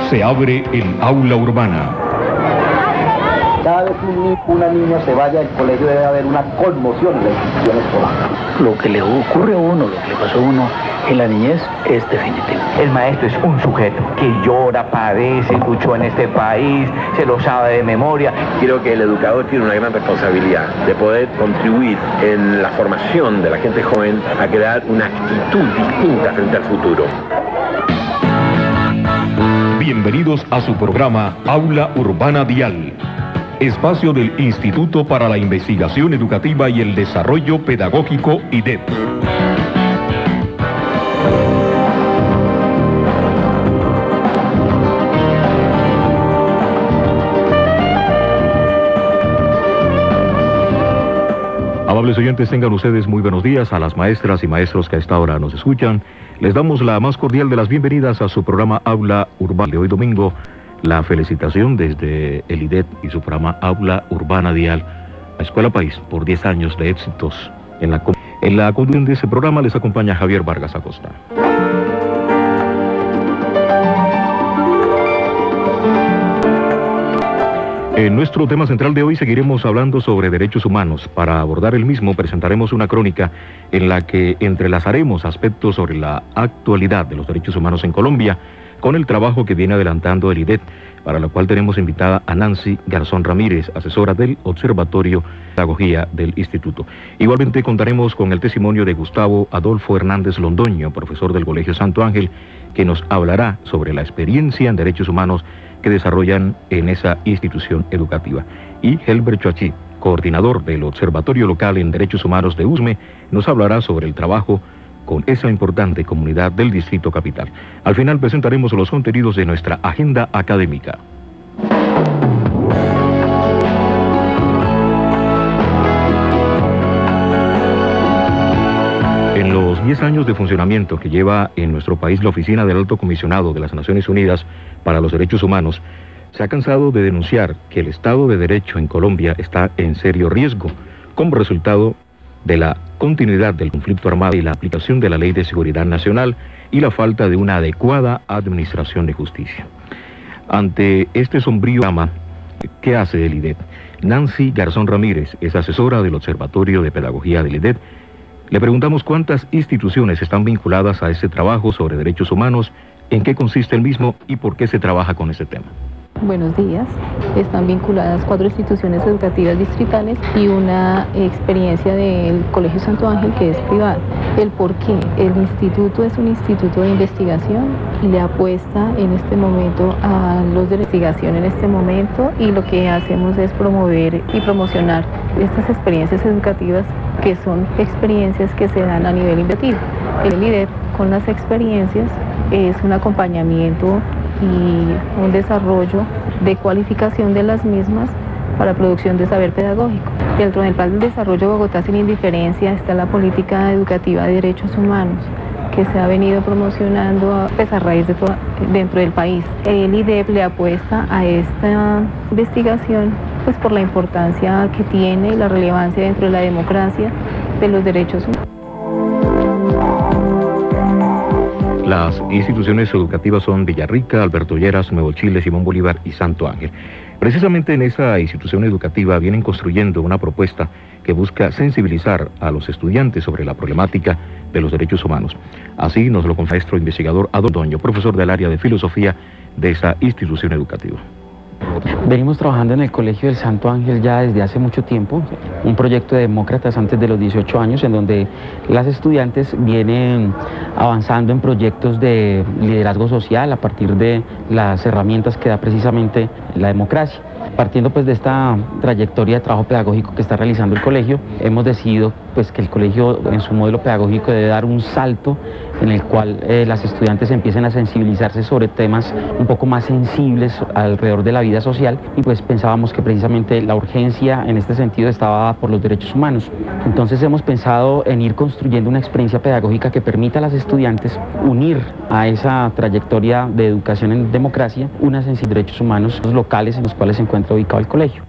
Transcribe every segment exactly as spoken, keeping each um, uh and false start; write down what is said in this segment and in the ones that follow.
Se abre el aula urbana. Cada vez que un, una niña se vaya del colegio debe haber una conmoción en la institución escolar. Lo que le ocurre a uno, lo que le pasó a uno en la niñez es definitivo. El maestro es un sujeto que llora, padece, luchó en este país, se lo sabe de memoria. Creo que el educador tiene una gran responsabilidad de poder contribuir en la formación de la gente joven a crear una actitud distinta frente al futuro. Bienvenidos a su programa Aula Urbana Dial, espacio del Instituto para la Investigación Educativa y el Desarrollo Pedagógico I D E P. Amables oyentes, tengan ustedes muy buenos días. A las maestras y maestros que a esta hora nos escuchan, les damos la más cordial de las bienvenidas a su programa Aula Urbana de hoy domingo. La felicitación desde el I D E P y su programa Aula Urbana Dial a Escuela País por diez años de éxitos. En la, en la conducción de ese programa les acompaña Javier Vargas Acosta. En nuestro tema central de hoy seguiremos hablando sobre derechos humanos. Para abordar el mismo presentaremos una crónica en la que entrelazaremos aspectos sobre la actualidad de los derechos humanos en Colombia con el trabajo que viene adelantando el I D E P, para lo cual tenemos invitada a Nancy Garzón Ramírez, asesora del Observatorio de Pedagogía del Instituto. Igualmente contaremos con el testimonio de Gustavo Adolfo Hernández Londoño, profesor del Colegio Santo Ángel, que nos hablará sobre la experiencia en derechos humanos que desarrollan en esa institución educativa. Y Helber Choachí, coordinador del Observatorio Local en Derechos Humanos de U S M E, nos hablará sobre el trabajo con esa importante comunidad del Distrito Capital. Al final presentaremos los contenidos de nuestra agenda académica. En los diez años de funcionamiento que lleva en nuestro país la Oficina del Alto Comisionado de las Naciones Unidas para los Derechos Humanos, se ha cansado de denunciar que el Estado de Derecho en Colombia está en serio riesgo, como resultado de la continuidad del conflicto armado y la aplicación de la Ley de Seguridad Nacional y la falta de una adecuada administración de justicia. Ante este sombrío drama, ¿qué hace el I D E P? Nancy Garzón Ramírez es asesora del Observatorio de Pedagogía del I D E P. Le preguntamos cuántas instituciones están vinculadas a este trabajo sobre derechos humanos, en qué consiste el mismo y por qué se trabaja con ese tema. Buenos días. Están vinculadas cuatro instituciones educativas distritales y una experiencia del Colegio Santo Ángel que es privada. ¿El por qué? El instituto es un instituto de investigación y le apuesta en este momento a los de investigación en este momento, y lo que hacemos es promover y promocionar estas experiencias educativas que son experiencias que se dan a nivel investigativo. El I D E P con las experiencias es un acompañamiento y un desarrollo de cualificación de las mismas para producción de saber pedagógico. Dentro del Plan de Desarrollo Bogotá Sin Indiferencia está la política educativa de derechos humanos que se ha venido promocionando pues, a raíz de todo, dentro del país. El I D E P le apuesta a esta investigación pues, por la importancia que tiene y la relevancia dentro de la democracia de los derechos humanos. Las instituciones educativas son Villarrica, Alberto Lleras, Nuevo Chile, Simón Bolívar y Santo Ángel. Precisamente en esa institución educativa vienen construyendo una propuesta que busca sensibilizar a los estudiantes sobre la problemática de los derechos humanos. Así nos lo confirma el maestro investigador Adolfo Londoño, profesor del área de filosofía de esa institución educativa. Venimos trabajando en el Colegio del Santo Ángel ya desde hace mucho tiempo, un proyecto de demócratas antes de los dieciocho años, en donde las estudiantes vienen avanzando en proyectos de liderazgo social a partir de las herramientas que da precisamente la democracia. Partiendo pues de esta trayectoria de trabajo pedagógico que está realizando el colegio, hemos decidido pues que el colegio en su modelo pedagógico debe dar un salto en el cual eh, las estudiantes empiecen a sensibilizarse sobre temas un poco más sensibles alrededor de la vida social, y pues pensábamos que precisamente la urgencia en este sentido estaba dada por los derechos humanos. Entonces hemos pensado en ir construyendo una experiencia pedagógica que permita a las estudiantes unir a esa trayectoria de educación en democracia una sensibilidad de derechos humanos locales en los cuales se encuentra ubicado el colegio.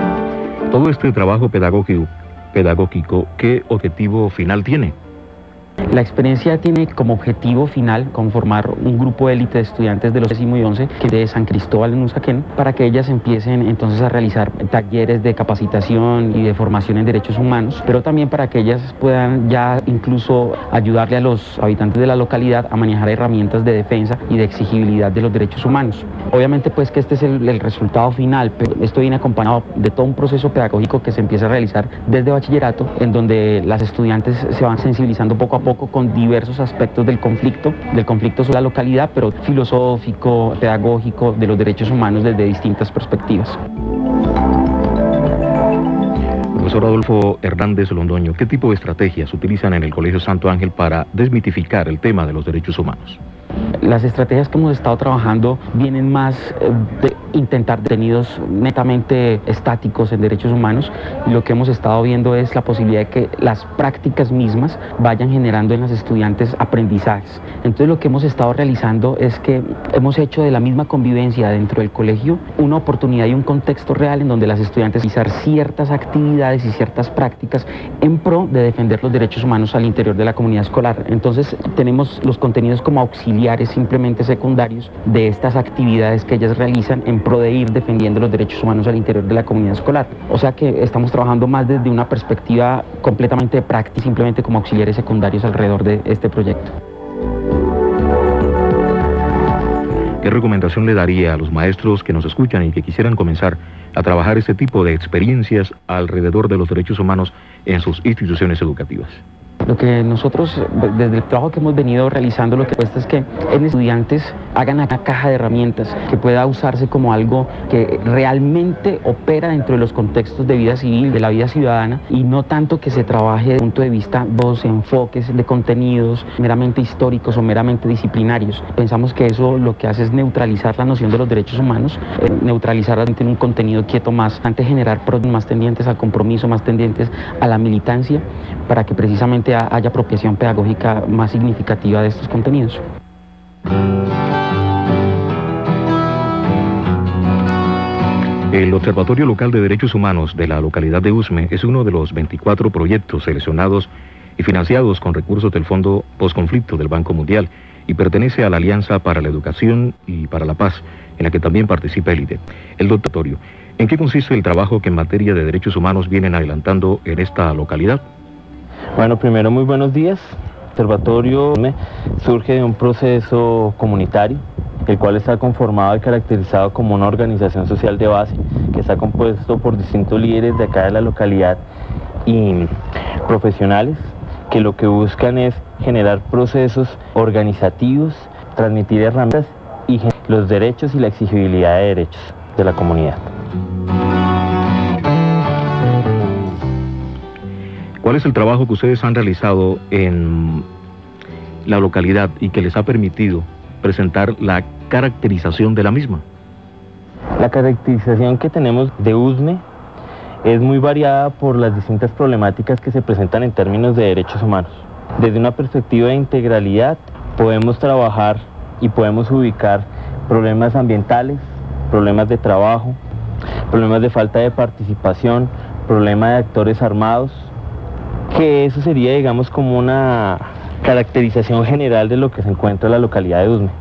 Todo este trabajo pedagógico, pedagógico, ¿qué objetivo final tiene? La experiencia tiene como objetivo final conformar un grupo élite de estudiantes de los décimo y once que de San Cristóbal en Usaquén, para que ellas empiecen entonces a realizar talleres de capacitación y de formación en derechos humanos, pero también para que ellas puedan ya incluso ayudarle a los habitantes de la localidad a manejar herramientas de defensa y de exigibilidad de los derechos humanos. Obviamente pues que este es el, el resultado final, pero esto viene acompañado de todo un proceso pedagógico que se empieza a realizar desde bachillerato, en donde las estudiantes se van sensibilizando poco a poco con diversos aspectos del conflicto, del conflicto sobre la localidad, pero filosófico, pedagógico, de los derechos humanos desde distintas perspectivas. Profesor Adolfo Hernández Londoño, ¿qué tipo de estrategias utilizan en el Colegio Santo Ángel para desmitificar el tema de los derechos humanos? Las estrategias que hemos estado trabajando vienen más eh, de intentar detenidos netamente estáticos en derechos humanos, y lo que hemos estado viendo es la posibilidad de que las prácticas mismas vayan generando en las estudiantes aprendizajes. Entonces lo que hemos estado realizando es que hemos hecho de la misma convivencia dentro del colegio una oportunidad y un contexto real en donde las estudiantes realizar ciertas actividades y ciertas prácticas en pro de defender los derechos humanos al interior de la comunidad escolar. Entonces tenemos los contenidos como auxiliares simplemente secundarios de estas actividades que ellas realizan en pro de ir defendiendo los derechos humanos al interior de la comunidad escolar. O sea que estamos trabajando más desde una perspectiva completamente de práctica, simplemente como auxiliares secundarios alrededor de este proyecto. ¿Qué recomendación le daría a los maestros que nos escuchan y que quisieran comenzar a trabajar este tipo de experiencias alrededor de los derechos humanos en sus instituciones educativas? Lo que nosotros, desde el trabajo que hemos venido realizando, lo que cuesta es que en estudiantes hagan una caja de herramientas que pueda usarse como algo que realmente opera dentro de los contextos de vida civil, de la vida ciudadana, y no tanto que se trabaje desde el punto de vista dos enfoques de contenidos meramente históricos o meramente disciplinarios. Pensamos que eso lo que hace es neutralizar la noción de los derechos humanos, eh, neutralizarla en un contenido quieto más, antes generar problemas más tendientes al compromiso, más tendientes a la militancia, para que precisamente haya apropiación pedagógica más significativa de estos contenidos. El Observatorio Local de Derechos Humanos de la localidad de Usme es uno de los veinticuatro proyectos seleccionados y financiados con recursos del Fondo Postconflicto del Banco Mundial y pertenece a la Alianza para la Educación y para la Paz, en la que también participa el I D E. El doctoratorio, ¿en qué consiste el trabajo que en materia de derechos humanos vienen adelantando en esta localidad? Bueno, primero muy buenos días. El observatorio surge de un proceso comunitario, el cual está conformado y caracterizado como una organización social de base, que está compuesto por distintos líderes de acá de la localidad y profesionales, que lo que buscan es generar procesos organizativos, transmitir herramientas y los derechos y la exigibilidad de derechos de la comunidad. ¿Cuál es el trabajo que ustedes han realizado en la localidad y que les ha permitido presentar la caracterización de la misma? La caracterización que tenemos de Usme es muy variada por las distintas problemáticas que se presentan en términos de derechos humanos. Desde una perspectiva de integralidad podemos trabajar y podemos ubicar problemas ambientales, problemas de trabajo, problemas de falta de participación, problemas de actores armados, que eso sería, digamos, como una caracterización general de lo que se encuentra en la localidad de Usme.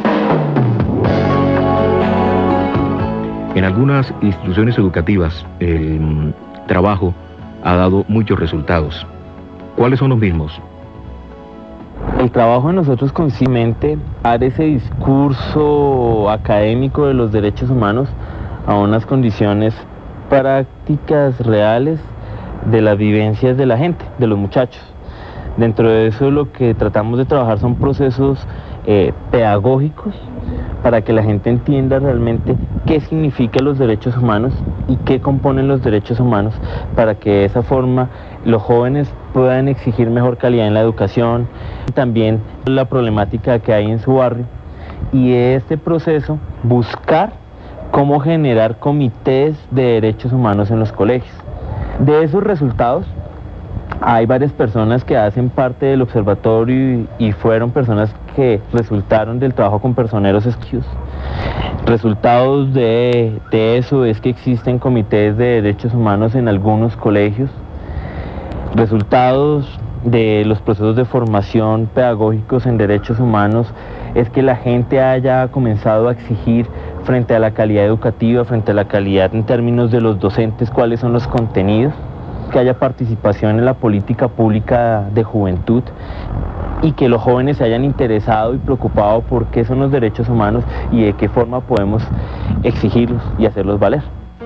En algunas instituciones educativas el trabajo ha dado muchos resultados. ¿Cuáles son los mismos? El trabajo de nosotros consiste en dar ese discurso académico de los derechos humanos a unas condiciones prácticas reales de las vivencias de la gente, de los muchachos. Dentro de eso lo que tratamos de trabajar son procesos eh, pedagógicos para que la gente entienda realmente qué significan los derechos humanos y qué componen los derechos humanos, para que de esa forma los jóvenes puedan exigir mejor calidad en la educación, y también la problemática que hay en su barrio, y este proceso buscar cómo generar comités de derechos humanos en los colegios. De esos resultados hay varias personas que hacen parte del observatorio y, y fueron personas que resultaron del trabajo con personeros escogidos. Resultados de, de eso es que existen comités de derechos humanos en algunos colegios. Resultados de los procesos de formación pedagógicos en derechos humanos es que la gente haya comenzado a exigir frente a la calidad educativa, frente a la calidad en términos de los docentes, cuáles son los contenidos, que haya participación en la política pública de juventud y que los jóvenes se hayan interesado y preocupado por qué son los derechos humanos y de qué forma podemos exigirlos y hacerlos valer.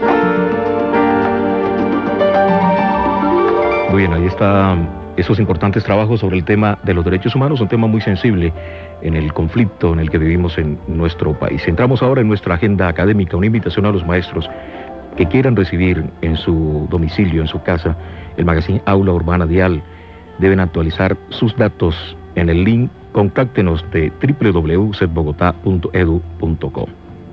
Muy bien, ahí están esos importantes trabajos sobre el tema de los derechos humanos, un tema muy sensible en el conflicto en el que vivimos en nuestro país. Entramos ahora en nuestra agenda académica, una invitación a los maestros que quieran recibir en su domicilio, en su casa, el magazine Aula Urbana Dial. Deben actualizar sus datos en el link contáctenos de w w w punto set bogotá punto edu punto co.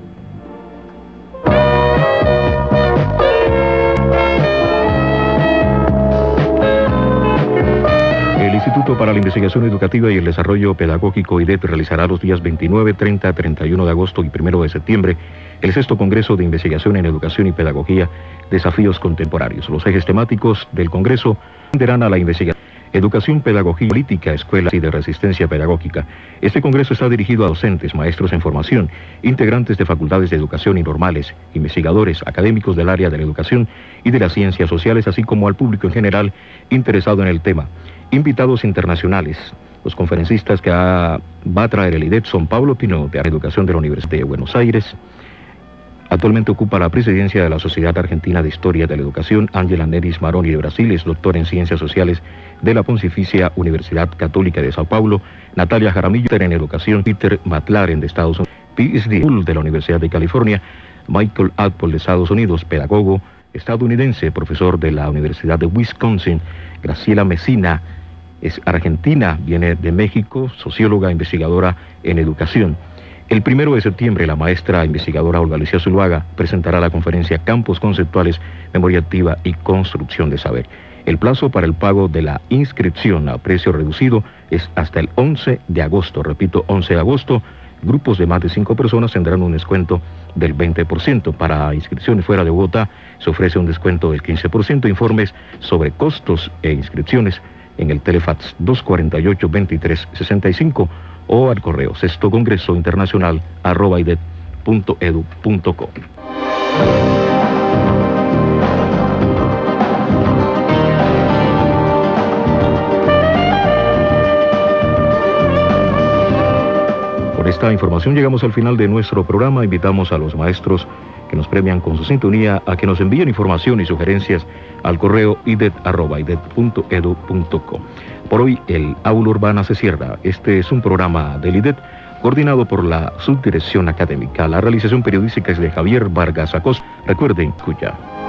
El Instituto para la Investigación Educativa y el Desarrollo Pedagógico I D E P realizará los días veintinueve, treinta, treinta y uno de agosto y primero de septiembre el sexto Congreso de Investigación en Educación y Pedagogía, Desafíos Contemporáneos. Los ejes temáticos del Congreso tenderán a la investigación, educación, pedagogía, política, escuelas y de resistencia pedagógica. Este Congreso está dirigido a docentes, maestros en formación, integrantes de facultades de educación y normales, investigadores, académicos del área de la educación y de las ciencias sociales, así como al público en general interesado en el tema. Invitados internacionales. Los conferencistas que ha, va a traer el I D E P son Pablo Pinot, de Educación de la Universidad de Buenos Aires. Actualmente ocupa la presidencia de la Sociedad Argentina de Historia de la Educación. Ángela Neris Maroni, de Brasil, es doctor en Ciencias Sociales de la Pontificia Universidad Católica de Sao Paulo. Natalia Jaramillo, en Educación. Peter McLaren, de Estados Unidos, P H D de la Universidad de California. Michael Apple, de Estados Unidos, pedagogo estadounidense, profesor de la Universidad de Wisconsin. Graciela Mesina, es argentina, viene de México, socióloga, investigadora en educación. El primero de septiembre, la maestra investigadora Olga Lucía Zuluaga presentará la conferencia Campos Conceptuales, Memoria Activa y Construcción de Saber. El plazo para el pago de la inscripción a precio reducido es hasta el once de agosto. Repito, once de agosto. Grupos de más de cinco personas tendrán un descuento del veinte por ciento. Para inscripciones fuera de Bogotá se ofrece un descuento del quince por ciento. Informes sobre costos e inscripciones en el Telefax dos cuarenta y ocho, veintitrés sesenta y cinco o al correo sexto congreso internacional arroba idet punto edu punto co. Con esta información llegamos al final de nuestro programa. Invitamos a los maestros que nos premian con su sintonía a que nos envíen información y sugerencias al correo idet arroba idet punto edu punto co. Por hoy el Aula Urbana se cierra. Este es un programa del I D E P coordinado por la Subdirección Académica. La realización periodística es de Javier Vargas Acosta. Recuerden, escucha.